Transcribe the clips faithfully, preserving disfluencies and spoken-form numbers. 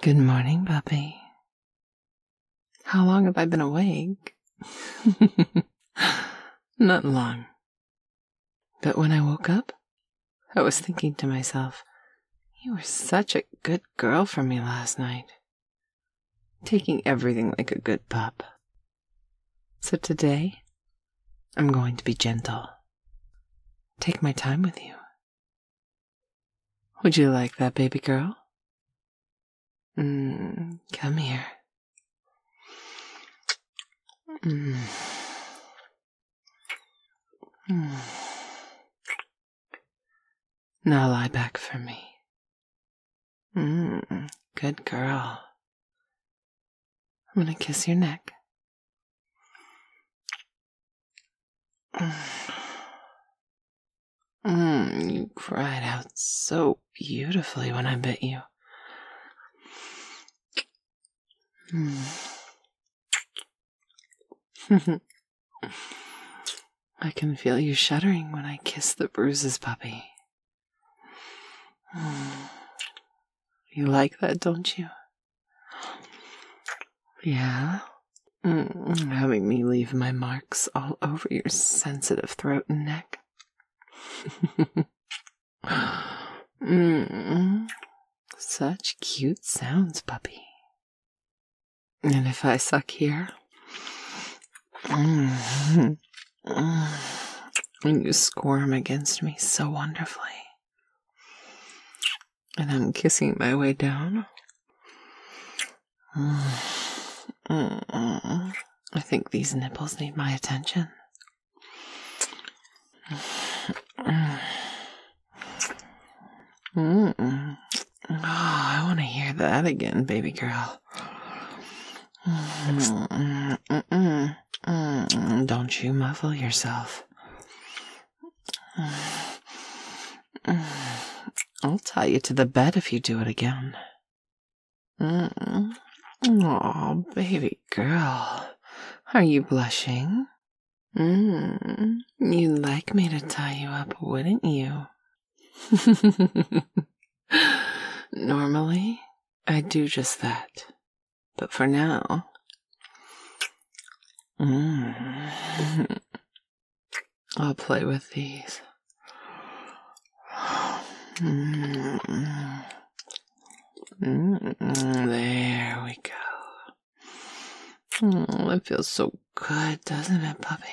Good morning, puppy. How long have I been awake? Not long. But when I woke up, I was thinking to myself, you were such a good girl for me last night, taking everything like a good pup. So today, I'm going to be gentle. Take my time with you. Would you like that, baby girl? Mm, come here. Mm. Mm. Now lie back for me. Mm, good girl. I'm gonna kiss your neck. Mm. Mm, you cried out so beautifully when I bit you. Mm. I can feel you shuddering when I kiss the bruises, puppy. Mm. You like that, don't you? Yeah? Mm, having me leave my marks all over your sensitive throat and neck. mm, such cute sounds, puppy. And if I suck here, mm, mm, and you squirm against me so wonderfully, and I'm kissing my way down, mm, mm, mm, I think these nipples need my attention. Mm. Mm-mm. Oh, I want to hear that again, baby girl. Mm-mm. Mm-mm. Mm-mm. Don't you muffle yourself. Mm-mm. I'll tie you to the bed if you do it again. Mm-mm. Oh, baby girl. Are you blushing? Mm. You'd like me to tie you up, wouldn't you? Normally, I do just that. But for now, mm, I'll play with these. Mm, mm, there we go. Mm, it feels so good, doesn't it, puppy?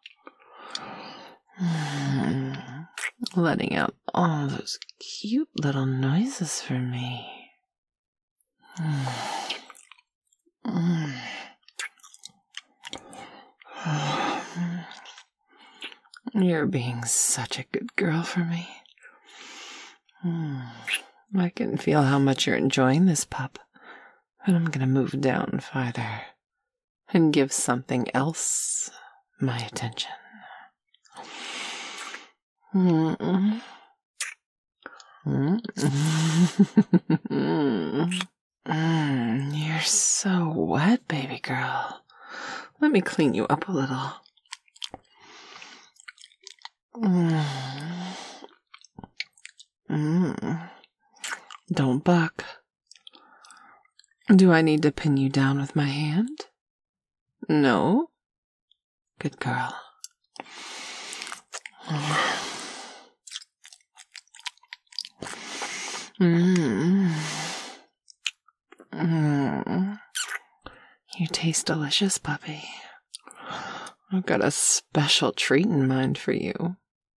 Mm, letting out all those cute little noises for me. Mm. Mm. You're being such a good girl for me. Mm. I can feel how much you're enjoying this, pup. But I'm gonna move down farther and give something else my attention. Mm-mm. Mm-mm. Mm, you're so wet, baby girl. Let me clean you up a little. Mm. Mm. Don't buck. Do I need to pin you down with my hand? No? Good girl. Mm. Mm. You taste delicious, puppy. I've got a special treat in mind for you.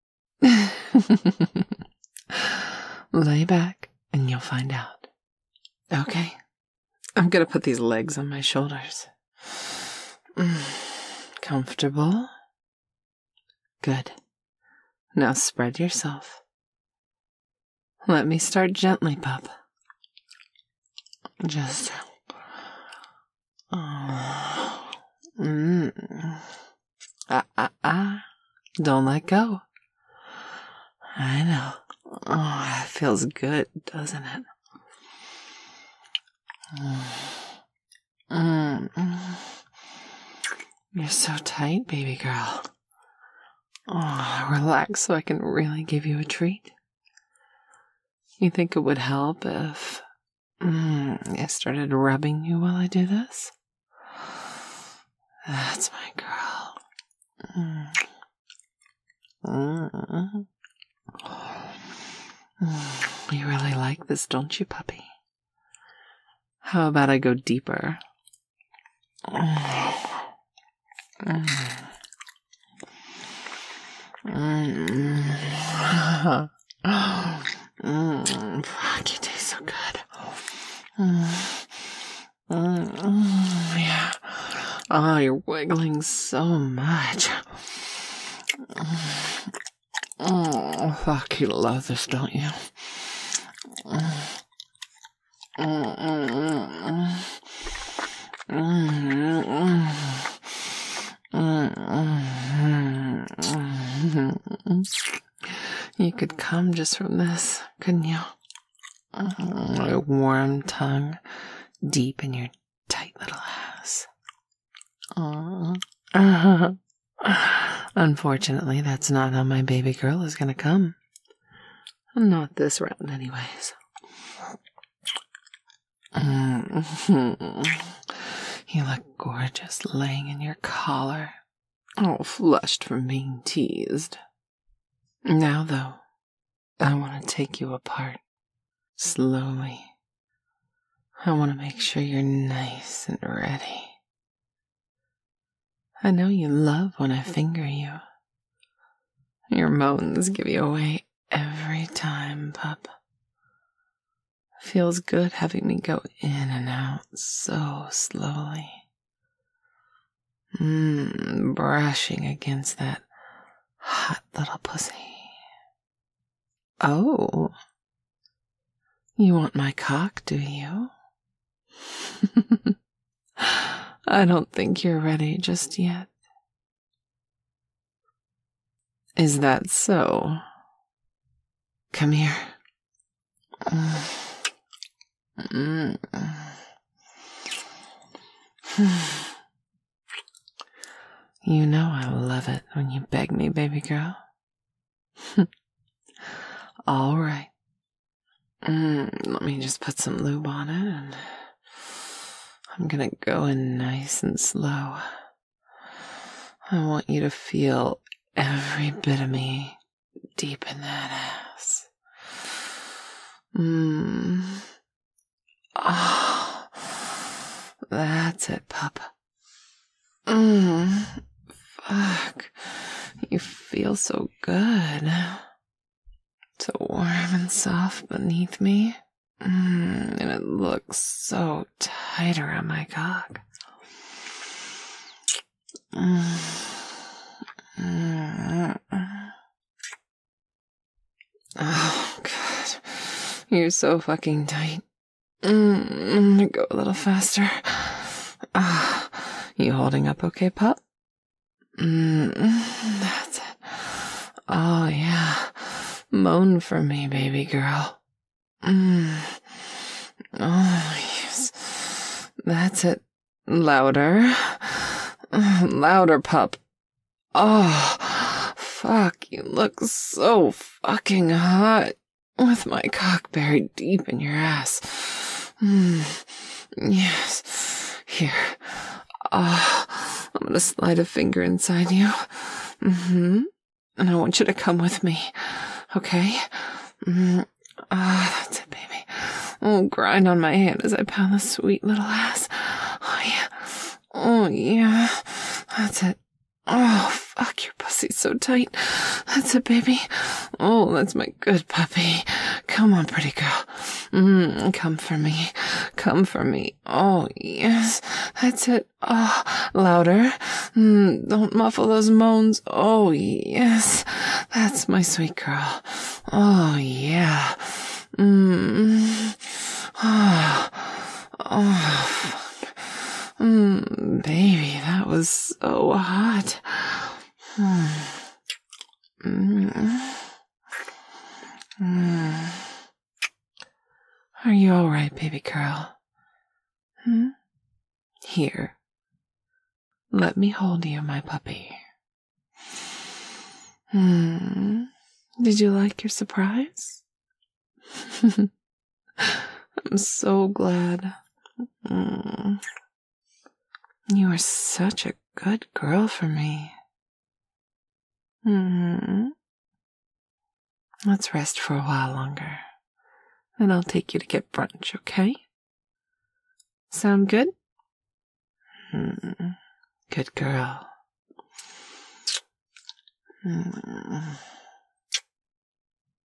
Lay back and you'll find out. Okay. I'm gonna put these legs on my shoulders. Mm. Comfortable? Good. Now spread yourself. Let me start gently, pup. Just... Oh. Mm. Ah, ah, ah. Don't let go. I know. Oh, it feels good, doesn't it? Mm. Mm. You're so tight, baby girl. Oh, relax so I can really give you a treat. You think it would help if Mm, I started rubbing you while I do this. That's my girl. Mm. Mm. Mm. You really like this, don't you, puppy? How about I go deeper? Mm. Mm. Mm. Mm. Fuck, you taste so good. Mm. Mm. Yeah. Oh, you're wiggling so much. Oh, fuck, you love this, don't you? Mm. Mm. Mm. Mm. Mm. Mm. You could come just from this, couldn't you? A warm tongue deep in your tight little ass. Uh, unfortunately, that's not how my baby girl is gonna come. Not this round, anyways. You look gorgeous laying in your collar, all flushed from being teased. Now, though, I want to take you apart, slowly. I want to make sure you're nice and ready. I know you love when I finger you. Your moans give you away every time, pup. Feels good having me go in and out so slowly. Mmm, brushing against that hot little pussy. Oh, you want my cock, do you? I don't think you're ready just yet. Is that so? Come here. Mm. You know I love it when you beg me, baby girl. All right. Mm, let me just put some lube on it, and I'm gonna go in nice and slow. I want you to feel every bit of me deep in that ass. Mmm. Oh, that's it, pup. Mmm. Fuck. You feel so good. So warm and soft beneath me. Mm, and it looks so tight around my cock. Mm. Mm. Oh, God. You're so fucking tight. Mm. Go a little faster. Ah, you holding up okay, pup? Mm. That's it. Oh, yeah. Moan for me, baby girl. Mm. Oh, yes. That's it. Louder. Louder, pup. Oh, fuck. You look so fucking hot. With my cock buried deep in your ass. Mm. Yes. Here. Oh, I'm gonna slide a finger inside you. Mm-hmm. And I want you to come with me. Okay? Mm. Ah, that's it, baby. Oh, grind on my hand as I pound the sweet little ass. Oh, yeah. Oh, yeah. That's it. Oh, fuck, your pussy's so tight. That's it, baby. Oh, that's my good puppy. Come on, pretty girl. Mm, come for me. Come for me. Oh, yes. That's it. Oh, louder. Mm, don't muffle those moans. Oh, yes. That's my sweet girl. Oh, yeah. Mm. Oh, oh, fuck. Mm, baby, that was so hot. Mm. Mm. Mm. Are you all right, baby girl? Hmm? Here. Let me hold you, my puppy. Hmm. Did you like your surprise? I'm so glad. Mm. You are such a good girl for me. Mm-hmm. Let's rest for a while longer. Then I'll take you to get brunch, okay? Sound good? Mm. Good girl. Mm.